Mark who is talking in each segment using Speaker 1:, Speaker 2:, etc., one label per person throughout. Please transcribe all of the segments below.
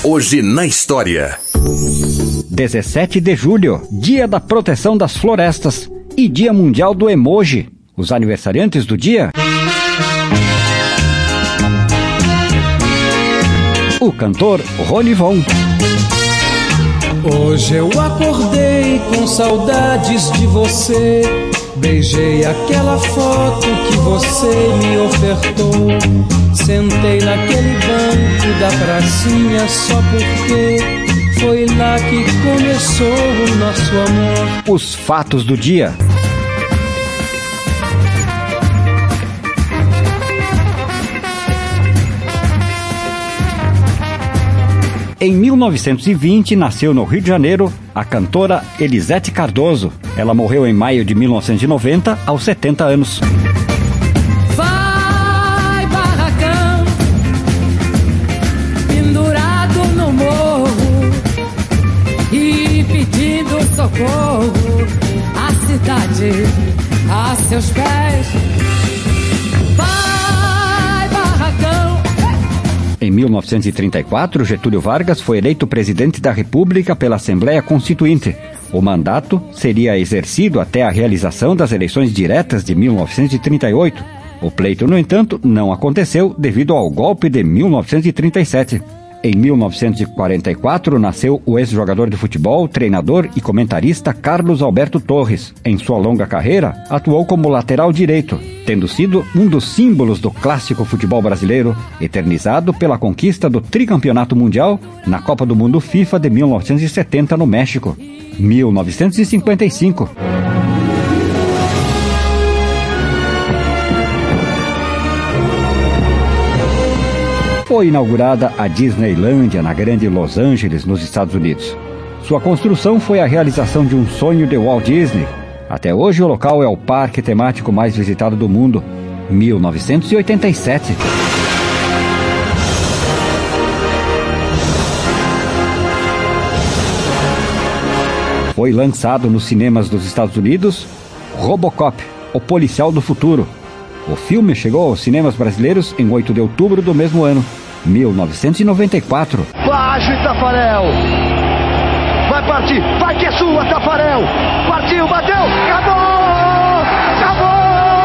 Speaker 1: Hoje na história.
Speaker 2: 17 de julho, Dia da Proteção das Florestas e Dia Mundial do Emoji. Os aniversariantes do dia: o cantor Ronivon.
Speaker 3: Hoje eu acordei com saudades de você. Beijei aquela foto que você me ofertou. Sentei naquele banco da pracinha só porque foi lá que começou o nosso amor.
Speaker 2: Os fatos do dia. Em 1920, nasceu no Rio de Janeiro a cantora Elisete Cardoso. Ela morreu em maio de 1990, aos 70 anos.
Speaker 4: Vai, barracão, pendurado no morro e pedindo socorro, a cidade a seus pés.
Speaker 2: Em 1934, Getúlio Vargas foi eleito presidente da República pela Assembleia Constituinte. O mandato seria exercido até a realização das eleições diretas de 1938. O pleito, no entanto, não aconteceu devido ao golpe de 1937. Em 1944, nasceu o ex-jogador de futebol, treinador e comentarista Carlos Alberto Torres. Em sua longa carreira, atuou como lateral direito, tendo sido um dos símbolos do clássico futebol brasileiro, eternizado pela conquista do tricampeonato mundial na Copa do Mundo FIFA de 1970 no México. 1955. Foi inaugurada a Disneylândia na Grande Los Angeles, nos Estados Unidos. Sua construção foi a realização de um sonho de Walt Disney. Até hoje o local é o parque temático mais visitado do mundo. 1987. Foi lançado nos cinemas dos Estados Unidos Robocop, o policial do futuro. O filme chegou aos cinemas brasileiros em 8 de outubro do mesmo ano, 1994.
Speaker 5: Baixo, Tafarel! Vai partir! Vai que é sua, Tafarel! Partiu, bateu! Acabou! Acabou!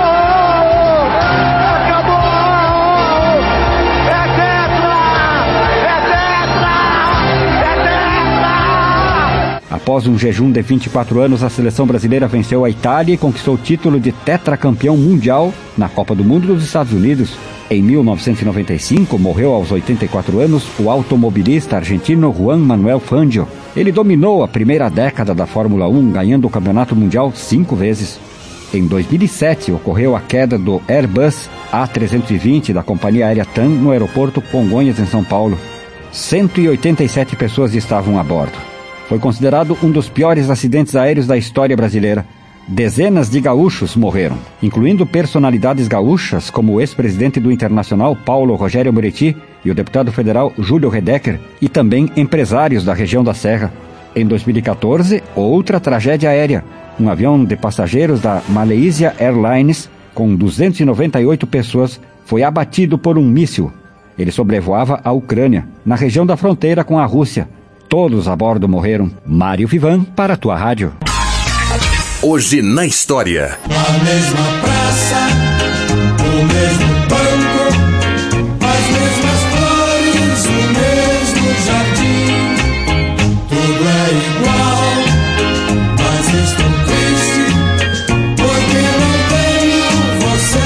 Speaker 5: Acabou! É tetra! É tetra! É tetra!
Speaker 2: Após um jejum de 24 anos, a seleção brasileira venceu a Itália e conquistou o título de tetracampeão mundial na Copa do Mundo dos Estados Unidos. Em 1995, morreu aos 84 anos o automobilista argentino Juan Manuel Fangio. Ele dominou a primeira década da Fórmula 1, ganhando o campeonato mundial 5 vezes. Em 2007, ocorreu a queda do Airbus A320 da companhia aérea TAM no aeroporto Congonhas, em São Paulo. 187 pessoas estavam a bordo. Foi considerado um dos piores acidentes aéreos da história brasileira. Dezenas de gaúchos morreram, incluindo personalidades gaúchas como o ex-presidente do Internacional, Paulo Rogério Moretti, e o deputado federal Júlio Redecker, e também empresários da região da Serra. Em 2014, outra tragédia aérea. Um avião de passageiros da Malaysia Airlines, com 298 pessoas, foi abatido por um míssil. Ele sobrevoava a Ucrânia, na região da fronteira com a Rússia. Todos a bordo morreram. Mário Vivan, para a tua rádio.
Speaker 1: Hoje na história.
Speaker 6: A mesma praça, o mesmo banco, as mesmas flores, o mesmo jardim. Tudo é igual, mas estou triste, porque não tenho você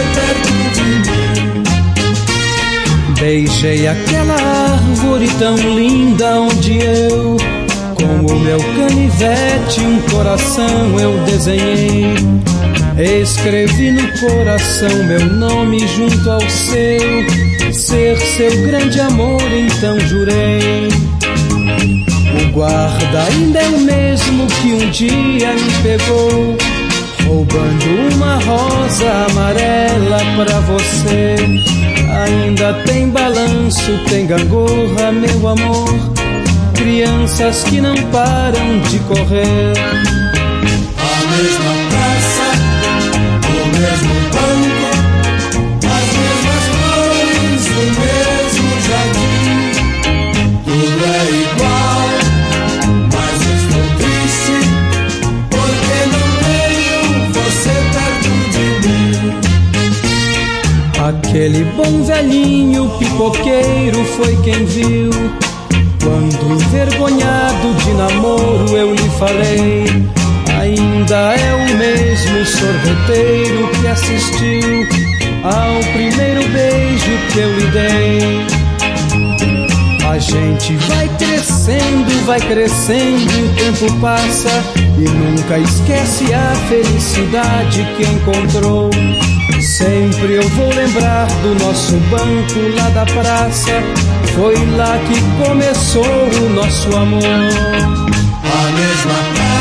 Speaker 6: perto de mim.
Speaker 3: Beijei aquela árvore tão linda onde eu, com o meu canivete, um coração eu desenhei. Escrevi no coração meu nome junto ao seu, ser seu grande amor, então jurei. O guarda ainda é o mesmo que um dia me pegou, roubando uma rosa amarela pra você. Ainda tem balanço, tem gangorra, meu amor, crianças que não param de correr.
Speaker 6: A mesma praça, o mesmo banco, as mesmas flores, o mesmo jardim. Tudo é
Speaker 3: Aquele bom velhinho pipoqueiro foi quem viu, quando envergonhado de namoro eu lhe falei. Ainda é o mesmo sorveteiro que assistiu ao primeiro beijo que eu lhe dei. A gente vai crescendo, o tempo passa e nunca esquece a felicidade que encontrou. Sempre eu vou lembrar do nosso banco lá da praça, foi lá que começou o nosso amor.
Speaker 6: A mesma praça,